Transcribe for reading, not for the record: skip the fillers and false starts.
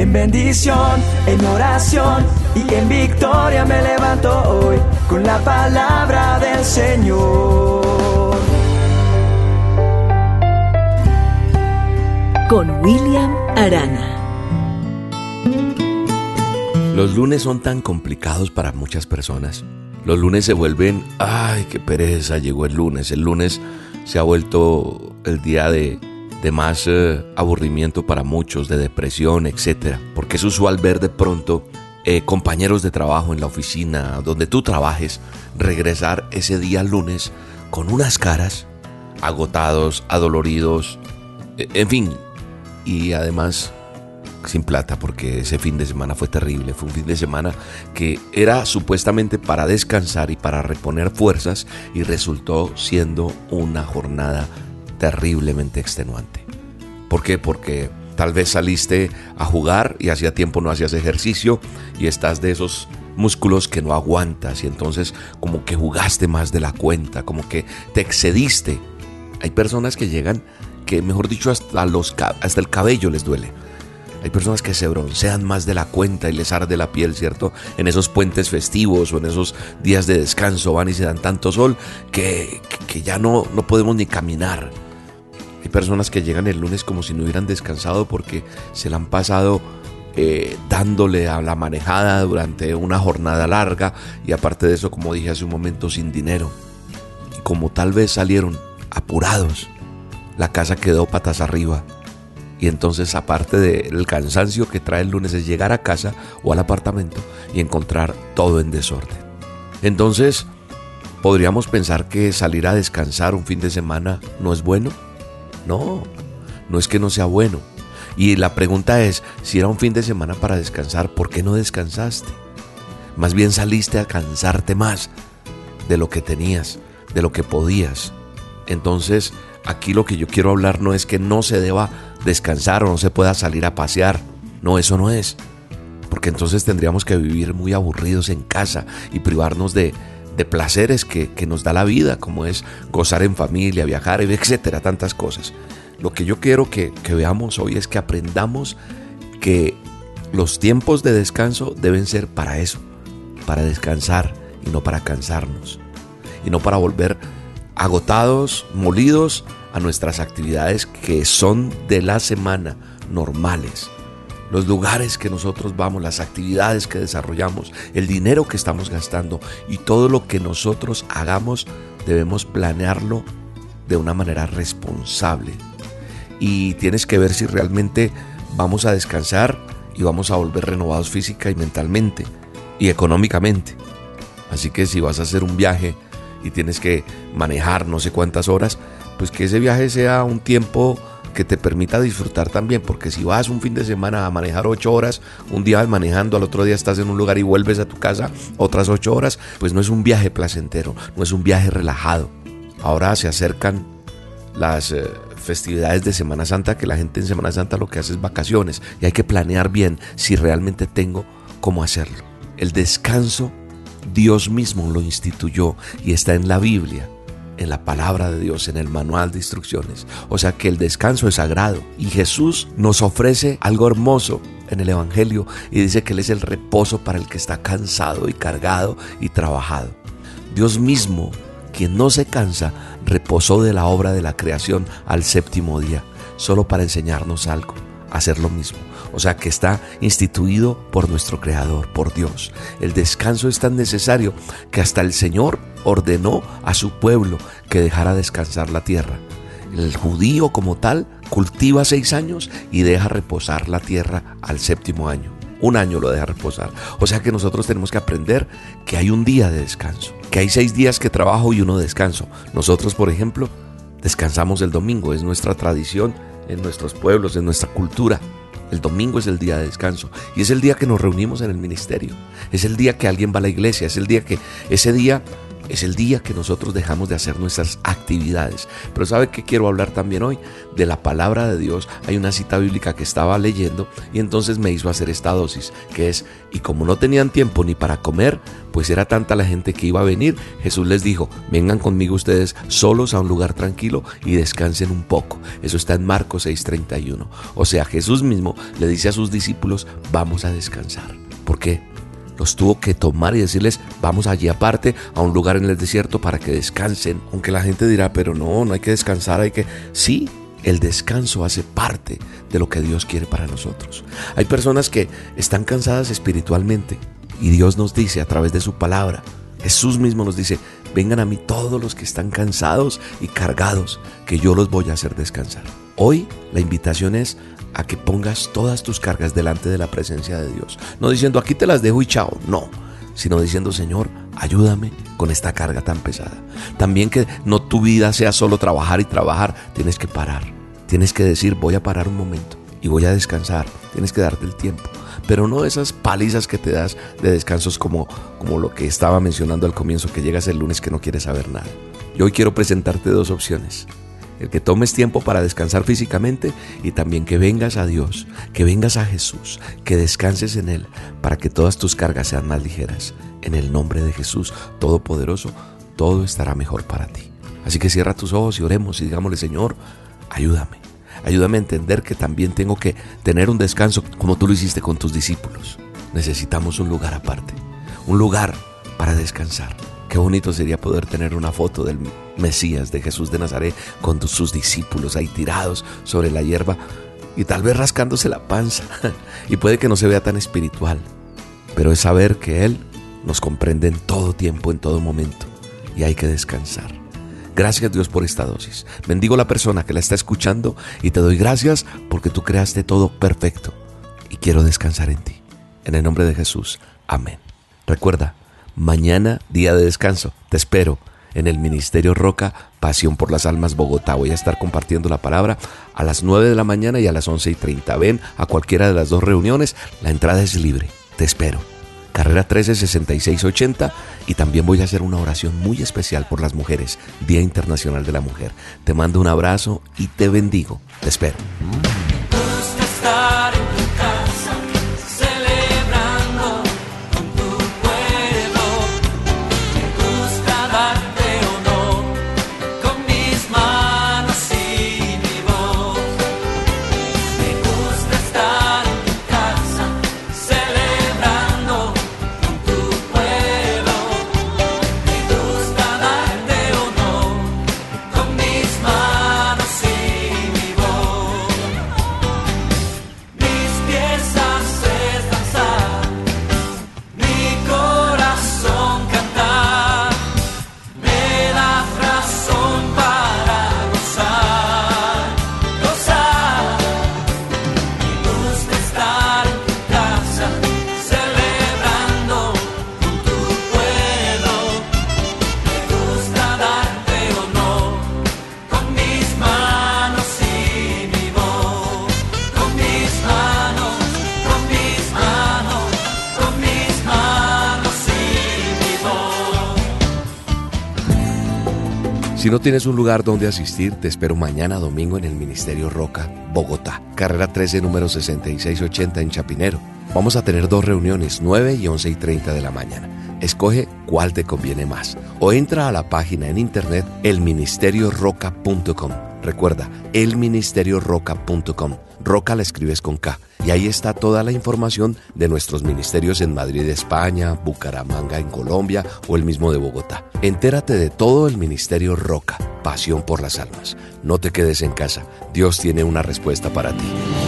En bendición, en oración y en victoria me levanto hoy con la palabra del Señor. Con William Arana. Los lunes son tan complicados para muchas personas. Los lunes se vuelven, ¡ay, qué pereza! Llegó el lunes. El lunes se ha vuelto el día de más aburrimiento para muchos, de depresión, etc. Porque es usual ver de pronto compañeros de trabajo en la oficina, donde tú trabajes, regresar ese día lunes con unas caras agotados, adoloridos, en fin, y además sin plata, porque ese fin de semana fue terrible. Fue un fin de semana que era supuestamente para descansar y para reponer fuerzas, y resultó siendo una jornada terriblemente extenuante. ¿Por qué? Porque tal vez saliste a jugar y hacía tiempo no hacías ejercicio y estás de esos músculos que no aguantas, y entonces como que jugaste más de la cuenta, como que te excediste. Hay personas que llegan que, mejor dicho, hasta el cabello les duele. Hay personas que se broncean más de la cuenta y les arde la piel, ¿cierto? En esos puentes festivos o en esos días de descanso van y se dan tanto sol que ya no podemos ni caminar. Hay personas que llegan el lunes como si no hubieran descansado porque se la han pasado dándole a la manejada durante una jornada larga, y aparte de eso, como dije hace un momento, sin dinero. Y como tal vez salieron apurados, la casa quedó patas arriba. Y entonces, aparte del cansancio que trae el lunes, es llegar a casa o al apartamento y encontrar todo en desorden. Entonces, ¿podríamos pensar que salir a descansar un fin de semana no es bueno? No es que no sea bueno. Y la pregunta es, si era un fin de semana para descansar, ¿por qué no descansaste? Más bien saliste a cansarte más de lo que tenías, de lo que podías. Entonces, aquí lo que yo quiero hablar no es que no se deba descansar o no se pueda salir a pasear. No, eso no es. Porque entonces tendríamos que vivir muy aburridos en casa y privarnos de placeres que nos da la vida, como es gozar en familia, viajar, etcétera, tantas cosas. Lo que yo quiero que veamos hoy es que aprendamos que los tiempos de descanso deben ser para eso, para descansar y no para cansarnos, y no para volver agotados, molidos a nuestras actividades que son de la semana, normales. Los lugares que nosotros vamos, las actividades que desarrollamos, el dinero que estamos gastando y todo lo que nosotros hagamos, debemos planearlo de una manera responsable. Y tienes que ver si realmente vamos a descansar y vamos a volver renovados física y mentalmente y económicamente. Así que si vas a hacer un viaje y tienes que manejar no sé cuántas horas, pues que ese viaje sea un tiempo que te permita disfrutar también, porque si vas un fin de semana a manejar 8 horas, un día vas manejando, al otro día estás en un lugar y vuelves a tu casa otras 8 horas, pues no es un viaje placentero, no es un viaje relajado. Ahora se acercan las festividades de Semana Santa, que la gente en Semana Santa lo que hace es vacaciones, y hay que planear bien si realmente tengo cómo hacerlo. El descanso Dios mismo lo instituyó y está en la Biblia, en la palabra de Dios, en el manual de instrucciones. O sea que el descanso es sagrado, y Jesús nos ofrece algo hermoso en el Evangelio y dice que Él es el reposo para el que está cansado y cargado y trabajado. Dios mismo, quien no se cansa, reposó de la obra de la creación al séptimo día, solo para enseñarnos algo, hacer lo mismo. O sea que está instituido por nuestro Creador, por Dios. El descanso es tan necesario que hasta el Señor ordenó a su pueblo que dejara descansar la tierra. El judío como tal cultiva 6 años y deja reposar la tierra al 7º año. 1 año lo deja reposar. O sea que nosotros tenemos que aprender que hay un día de descanso, que hay 6 días que trabajo y 1 descanso. Nosotros, por ejemplo, descansamos el domingo. Es nuestra tradición en nuestros pueblos, en nuestra cultura. El domingo es el día de descanso y es el día que nos reunimos en el ministerio. Es el día que alguien va a la iglesia. Es el día que ese día Es el día que nosotros dejamos de hacer nuestras actividades. Pero ¿sabe qué quiero hablar también hoy? De la palabra de Dios. Hay una cita bíblica que estaba leyendo y entonces me hizo hacer esta dosis, que es: y como no tenían tiempo ni para comer, pues era tanta la gente que iba a venir, Jesús les dijo: vengan conmigo ustedes solos a un lugar tranquilo y descansen un poco. Eso está en Marcos 6:31. O sea, Jesús mismo le dice a sus discípulos: vamos a descansar. ¿Por qué? Los tuvo que tomar y decirles: vamos allí aparte a un lugar en el desierto para que descansen. Aunque la gente dirá: pero no hay que descansar, hay que... Sí, el descanso hace parte de lo que Dios quiere para nosotros. Hay personas que están cansadas espiritualmente y Dios nos dice a través de su palabra, Jesús mismo nos dice: vengan a mí todos los que están cansados y cargados, que yo los voy a hacer descansar. Hoy la invitación es a que pongas todas tus cargas delante de la presencia de Dios. No diciendo: aquí te las dejo y chao. No, sino diciendo: Señor, ayúdame con esta carga tan pesada. También que no tu vida sea solo trabajar y trabajar. Tienes que parar. Tienes que decir: voy a parar un momento y voy a descansar. Tienes que darte el tiempo. Pero no esas palizas que te das de descansos como lo que estaba mencionando al comienzo, que llegas el lunes que no quieres saber nada. Yo hoy quiero presentarte dos opciones: el que tomes tiempo para descansar físicamente, y también que vengas a Dios, que vengas a Jesús, que descanses en Él para que todas tus cargas sean más ligeras. En el nombre de Jesús Todopoderoso, todo estará mejor para ti. Así que cierra tus ojos y oremos y digámosle: Señor, ayúdame. Ayúdame a entender que también tengo que tener un descanso como tú lo hiciste con tus discípulos. Necesitamos un lugar aparte, un lugar para descansar. Qué bonito sería poder tener una foto del Mesías, de Jesús de Nazaret, con sus discípulos ahí tirados sobre la hierba y tal vez rascándose la panza. Y puede que no se vea tan espiritual, pero es saber que Él nos comprende en todo tiempo, en todo momento, y hay que descansar. Gracias, Dios, por esta dosis. Bendigo a la persona que la está escuchando y te doy gracias porque tú creaste todo perfecto y quiero descansar en ti. En el nombre de Jesús, amén. Recuerda, mañana, día de descanso, te espero en el Ministerio Roca, Pasión por las Almas, Bogotá. Voy a estar compartiendo la palabra a las 9 de la mañana y a las 11:30. Ven a cualquiera de las dos reuniones, la entrada es libre. Te espero. Carrera 136680, y también voy a hacer una oración muy especial por las mujeres, Día Internacional de la Mujer. Te mando un abrazo y te bendigo. Te espero. Si no tienes un lugar donde asistir, te espero mañana domingo en el Ministerio Roca, Bogotá. Carrera 13, número 6680 en Chapinero. Vamos a tener dos reuniones, 9 y 11:30 de la mañana. Escoge cuál te conviene más. O entra a la página en internet elministerioroca.com. Recuerda, elministerioroca.com. Roca la escribes con K. Y ahí está toda la información de nuestros ministerios en Madrid, España, Bucaramanga, en Colombia o el mismo de Bogotá. Entérate de todo el Ministerio Roca, Pasión por las Almas. No te quedes en casa. Dios tiene una respuesta para ti.